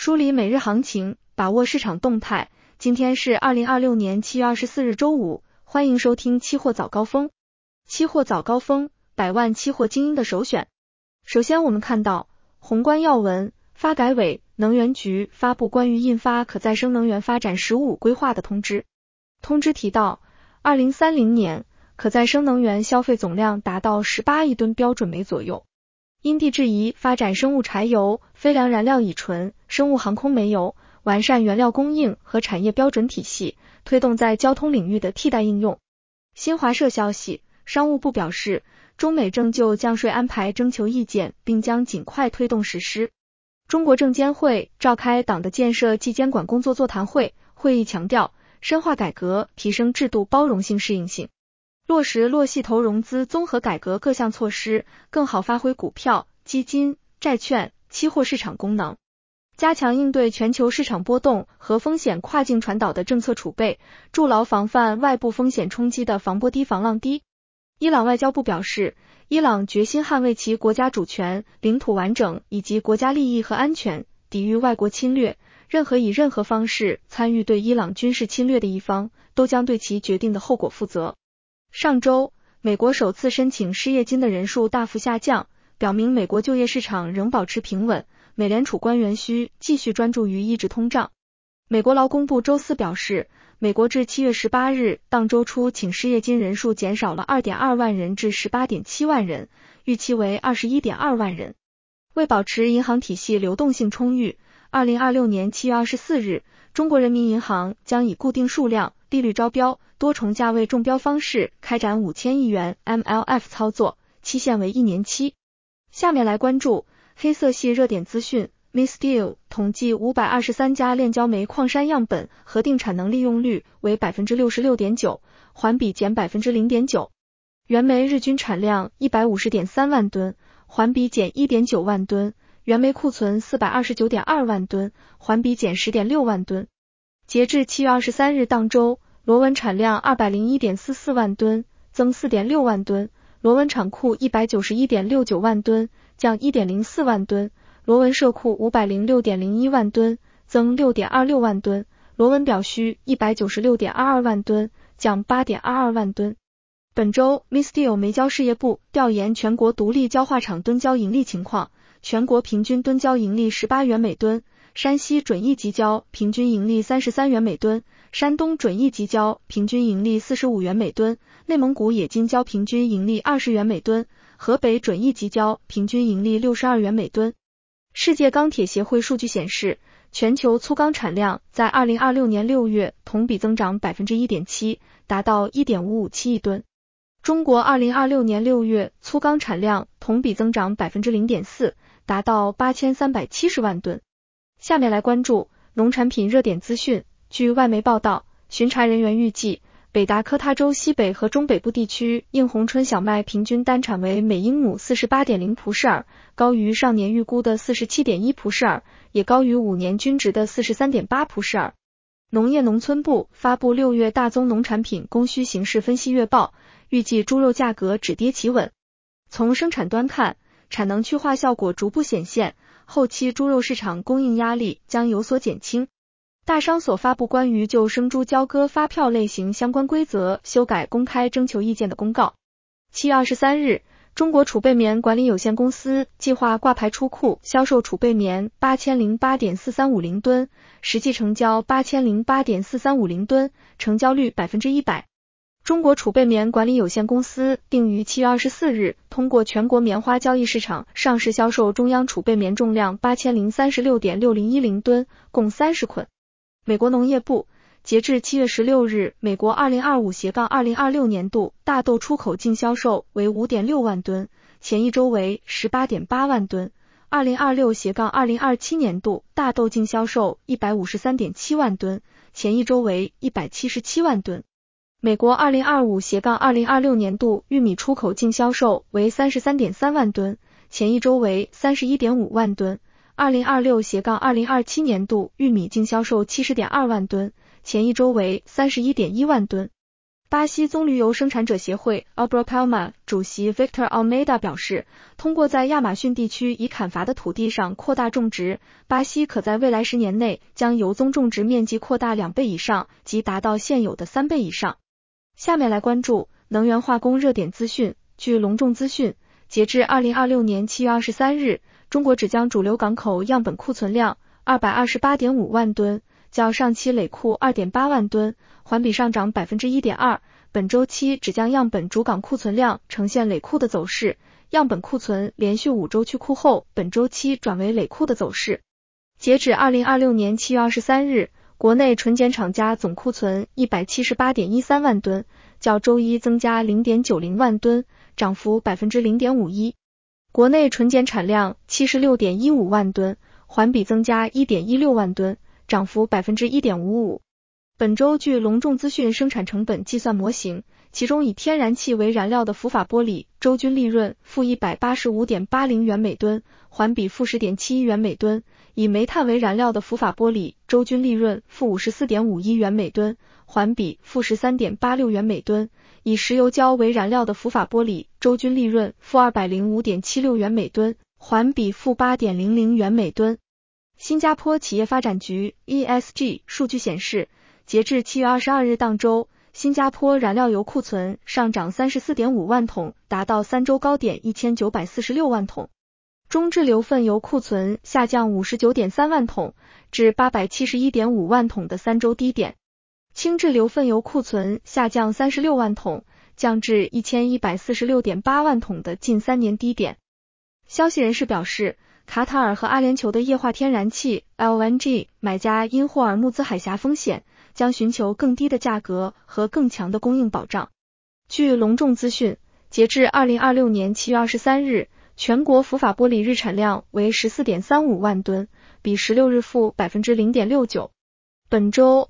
梳理每日行情，把握市场动态。今天是2026年7月24日周五，欢迎收听期货早高峰。期货早高峰，百万期货精英的首选。首先我们看到宏观要闻，发改委、能源局发布关于印发可再生能源发展“十五五”规划的通知。通知提到，2030年可再生能源消费总量达到18亿吨标准煤左右。因地制宜发展生物柴油、非良燃料乙醇、生物航空煤油，完善原料供应和产业标准体系，推动在交通领域的替代应用。新华社消息，商务部表示，中美正就降税安排征求意见，并将尽快推动实施。中国证监会召开党的建设暨监管工作座谈会，会议强调，深化改革，提升制度包容性适应性。落实落系投融资综合改革各项措施，更好发挥股票、基金、债券、期货市场功能，加强应对全球市场波动和风险跨境传导的政策储备，筑牢防范外部风险冲击的防波堤防浪堤。伊朗外交部表示，伊朗决心捍卫其国家主权、领土完整以及国家利益和安全，抵御外国侵略，任何以任何方式参与对伊朗军事侵略的一方，都将对其决定的后果负责。上周，美国首次申请失业金的人数大幅下降，表明美国就业市场仍保持平稳，美联储官员需继续专注于抑制通胀。美国劳工部周四表示，美国至7月18日当周初请失业金人数减少了 2.2 万人至 18.7 万人，预期为 21.2 万人。为保持银行体系流动性充裕，2026年7月24日，中国人民银行将以固定数量、利率招标、多重价位中标方式开展5000亿元 MLF 操作，期限为1年期。下面来关注黑色系热点资讯。Misteel 统计523家炼焦煤矿山样本，核定产能利用率为 66.9%， 环比减 0.9%。原煤日均产量 150.3 万吨，环比减 1.9 万吨。原煤库存 429.2 万吨，环比减 10.6 万吨。截至7月23日当周，螺纹产量 201.44 万吨，增 4.6 万吨，螺纹厂库 191.69 万吨，降 1.04 万吨，螺纹社库 506.01 万吨，增 6.26 万吨，螺纹表需 196.22 万吨，降 8.22 万吨。本周 Misteel 煤焦事业部调研全国独立焦化厂吨焦盈利情况，全国平均吨焦盈利18元每吨，山西准一级焦平均盈利33元每吨，山东准一级焦平均盈利45元每吨，内蒙古冶金焦平均盈利20元每吨，河北准一级焦平均盈利62元每吨。世界钢铁协会数据显示，全球粗钢产量在2026年6月同比增长 1.7%， 达到 1.557 亿吨。中国2026年6月粗钢产量同比增长 0.4%， 达到8370万吨。下面来关注农产品热点资讯。据外媒报道，巡查人员预计，北达科他州西北和中北部地区应红春小麦平均单产为每英亩 48.0 蒲氏尔，高于上年预估的 47.1 蒲氏尔，也高于5年均值的 43.8 蒲氏尔。农业农村部发布6月大宗农产品供需形势分析月报，预计猪肉价格止跌企稳。从生产端看，产能去化效果逐步显现，后期猪肉市场供应压力将有所减轻。大商所发布关于就生猪交割发票类型相关规则修改公开征求意见的公告。7月23日，中国储备棉管理有限公司计划挂牌出库销售储备棉 8008.4350 吨，实际成交 8008.4350 吨，成交率 100%。中国储备棉管理有限公司定于7月24日通过全国棉花交易市场上市销售中央储备棉重量 8036.6010 吨，共30捆。美国农业部，截至7月16日，美国2025-2026年度大豆出口净销售为 5.6 万吨，前一周为 18.8 万吨。2026-2027年度大豆净销售 153.7 万吨，前一周为177万吨。美国2025-2026年度玉米出口净销售为 33.3 万吨，前一周为 31.5 万吨。2026-2027年度玉米净销售 70.2 万吨，前一周为 31.1 万吨。 巴西棕榈油生产者协会 Abrapalma 主席 Victor Almeida 表示，通过在亚马逊地区已砍伐的土地上扩大种植，巴西可在未来10年内将油棕种植面积扩大2倍以上，即达到现有的3倍以上。下面来关注能源化工热点资讯。据隆重资讯，截至2026年7月23日，中国纸浆主流港口样本库存量 228.5 万吨，较上期累库 2.8 万吨，环比上涨 1.2%。本周期纸浆样本主港库存量呈现累库的走势，样本库存连续5周去库后，本周期转为累库的走势。截止2026年7月23日，国内纯碱厂家总库存 178.13 万吨，较周一增加 0.90 万吨，涨幅 0.51%。国内纯碱产量 76.15 万吨，环比增加 1.16 万吨，涨幅 1.55%。本周据隆重资讯生产成本计算模型，其中以天然气为燃料的浮法玻璃周均利润负 185.80 元每吨，环比负 10.71 元每吨；以煤炭为燃料的浮法玻璃周均利润负 54.51 元每吨，环比负 13.86 元每吨；以石油胶为燃料的浮法玻璃周均利润负 205.76 元每吨，环比负 8.00 元每吨。新加坡企业发展局 ESG 数据显示，截至7月22日当周，新加坡燃料油库存上涨 34.5 万桶，达到3周高点 1946 万桶。中质硫分油库存下降 59.3 万桶，至 871.5 万桶的3周低点。轻质硫分油库存下降36万桶，降至 1146.8 万桶的近3年低点。消息人士表示，卡塔尔和阿联酋的液化天然气 LNG 买家因霍尔木兹海峡风险，将寻求更低的价格和更强的供应保障。据隆重资讯，截至2026年7月23日，全国浮法玻璃日产量为 14.35 万吨，比16日负 0.69%。本周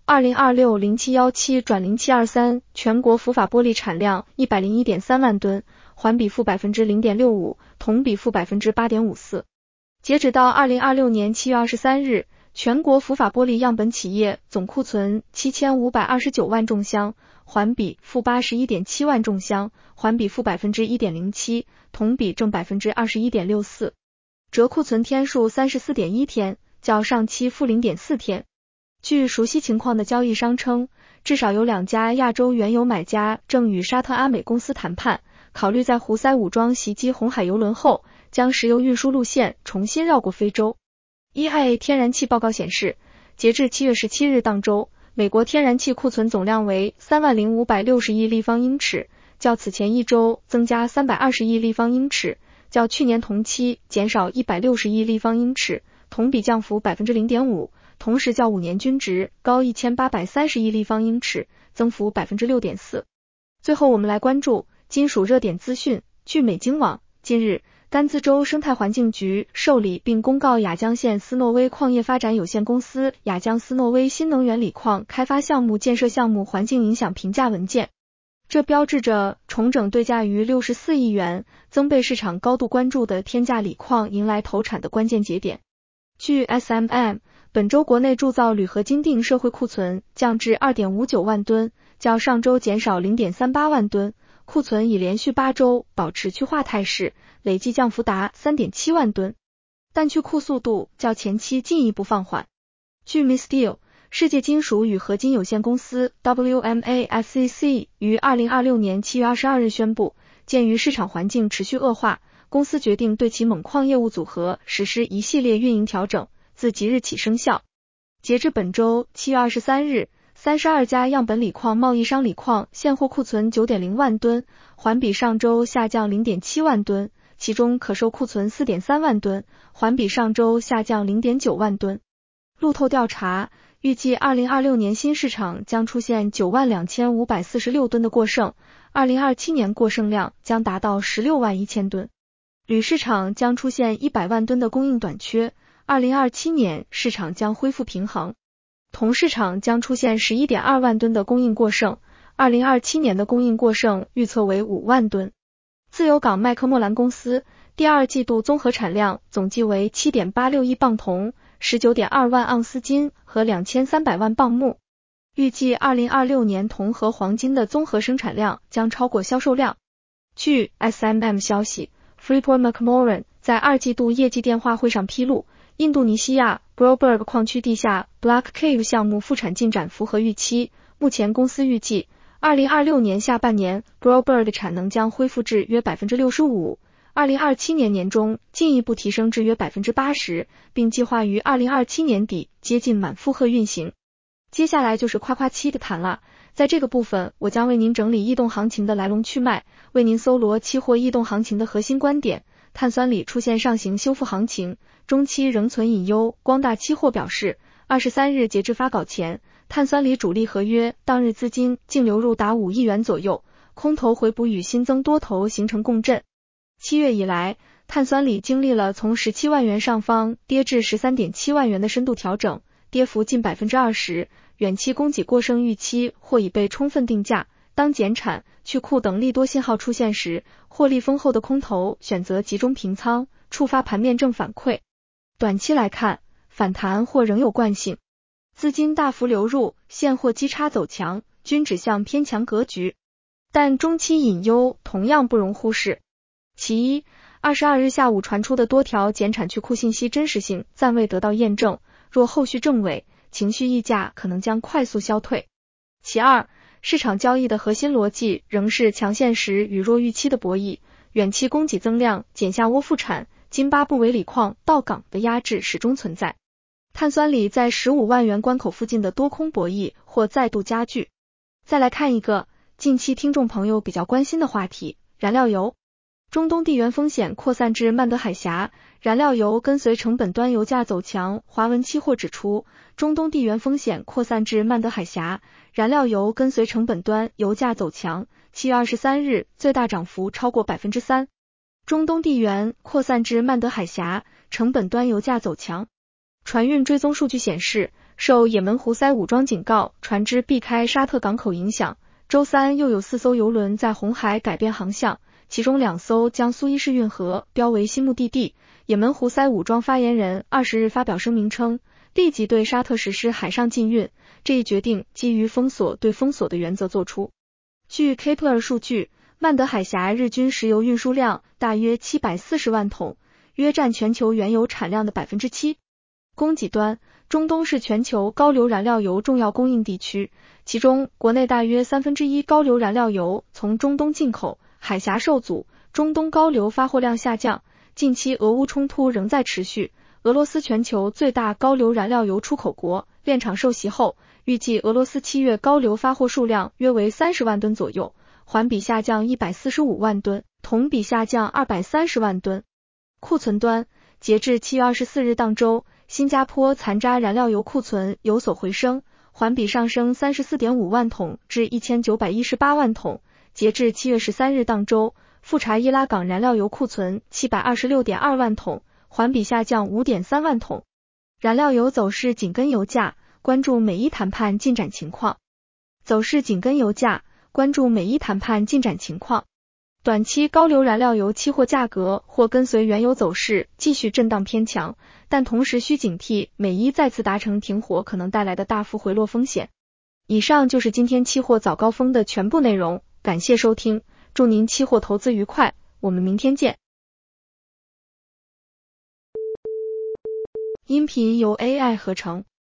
2026-0717-0723 全国浮法玻璃产量 101.3 万吨，环比负 0.65%， 同比负 8.54%。截止到2026年7月23日，全国浮法玻璃样本企业总库存 7529 万重箱，环比负 81.7 万重箱，环比负 1.07%， 同比正 21.64%。折库存天数 34.1 天，较上期负 0.4 天。据熟悉情况的交易商称，至少有2家亚洲原油买家正与沙特阿美公司谈判，考虑在胡塞武装袭击红海油轮后，将石油运输路线重新绕过非洲。EIA 天然气报告显示，截至7月17日当周，美国天然气库存总量为 30,560 亿立方英尺，较此前一周增加320亿立方英尺，较去年同期减少160亿立方英尺，同比降幅 0.5%， 同时较5年均值高1830亿立方英尺，增幅 6.4%。最后我们来关注金属热点资讯。据美经网，近日甘孜州生态环境局受理并公告雅江县斯诺威矿业发展有限公司雅江斯诺威新能源锂矿开发项目建设项目环境影响评价文件。这标志着重整对价于64亿元，增被市场高度关注的天价锂矿迎来投产的关键节点。据 SMM， 本周国内铸造铝合金锭社会库存降至 2.59 万吨，较上周减少 0.38 万吨，库存已连续8周保持去化态势，累计降幅达 3.7 万吨，但去库速度较前期进一步放缓。据 MISTEEL， 世界金属与合金有限公司 WMASCC 于2026年7月22日宣布，鉴于市场环境持续恶化，公司决定对其锰矿业务组合实施一系列运营调整，自即日起生效。截至本周7月23日，32家样本锂矿贸易商锂矿现货库存 9.0 万吨，环比上周下降 0.7 万吨，其中可售库存 4.3 万吨，环比上周下降 0.9 万吨。路透调查预计2026年新市场将出现 92,546 吨的过剩，2027年过剩量将达到 16万1000吨。铝市场将出现100万吨的供应短缺，2027年市场将恢复平衡。铜市场将出现 11.2 万吨的供应过剩，2027年的供应过剩预测为5万吨。自由港麦克莫兰公司第二季度综合产量总计为 7.86 亿磅铜，19.2万盎司金和2300万磅钼。 预计2026年铜和黄金的综合生产量将超过销售量。据 SMM 消息， Freeport-McMoRan 在2季度业绩电话会上披露，印度尼西亚 Groberg 矿区地下 Black Cave 项目复产进展符合预期，目前公司预计2026年下半年 Groberg 产能将恢复至约 65%， 2027年年中进一步提升至约 80%， 并计划于2027年底接近满负荷运行。接下来就是夸夸期的谈了，在这个部分我将为您整理异动行情的来龙去脉，为您搜罗期货异动行情的核心观点。碳酸锂出现上行修复行情，中期仍存隐忧。光大期货表示，23日截至发稿前，碳酸锂主力合约当日资金净流入达5亿元左右，空头回补与新增多头形成共振。7月以来，碳酸锂经历了从17万元上方跌至 13.7 万元的深度调整，跌幅近 20%， 远期供给过剩预期或已被充分定价。当减产、去库等利多信号出现时，获利丰厚的空头选择集中平仓，触发盘面正反馈。短期来看，反弹或仍有惯性，资金大幅流入，现货基差走强，均指向偏强格局。但中期隐忧同样不容忽视。其一，22日下午传出的多条减产去库信息真实性暂未得到验证，若后续证伪，情绪溢价可能将快速消退。其二，市场交易的核心逻辑仍是强现实与弱预期的博弈，远期供给增量减下窝复产、津巴布韦锂矿到港的压制始终存在。碳酸锂在15万元关口附近的多空博弈或再度加剧。再来看一个近期听众朋友比较关心的话题，燃料油。中东地缘风险扩散至曼德海峡，燃料油跟随成本端油价走强。华文期货指出，中东地缘风险扩散至曼德海峡，燃料油跟随成本端油价走强。7月23日最大涨幅超过 3%。中东地缘扩散至曼德海峡，成本端油价走强。船运追踪数据显示，受也门胡塞武装警告船只避开沙特港口影响，周三又有4艘油轮在红海改变航向，其中2艘将苏伊士运河标为新目的地。也门胡塞武装发言人20日发表声明称，立即对沙特实施海上禁运，这一决定基于封锁对封锁的原则作出。据 Kpler 数据，曼德海峡日均石油运输量大约740万桶，约占全球原油产量的 7%。供给端，中东是全球高硫燃料油重要供应地区，其中国内大约1/3高硫燃料油从中东进口，海峡受阻，中东高硫发货量下降。近期俄乌冲突仍在持续，俄罗斯全球最大高硫燃料油出口国，炼厂受袭后，预计俄罗斯7月高硫发货数量约为30万吨左右，环比下降145万吨，同比下降230万吨。库存端，截至7月24日当周，新加坡残渣燃料油库存有所回升，环比上升 34.5 万桶至1918万桶。截至7月13日当周，富查伊拉港燃料油库存 726.2 万桶，环比下降 5.3 万桶。燃料油走势紧跟油价，关注美伊谈判进展情况。走势紧跟油价，关注美伊谈判进展情况。短期高硫燃料油期货价格或跟随原油走势继续震荡偏强，但同时需警惕美伊再次达成停火可能带来的大幅回落风险。以上就是今天期货早高峰的全部内容，感谢收听，祝您期货投资愉快，我们明天见。音频由 AI 合成。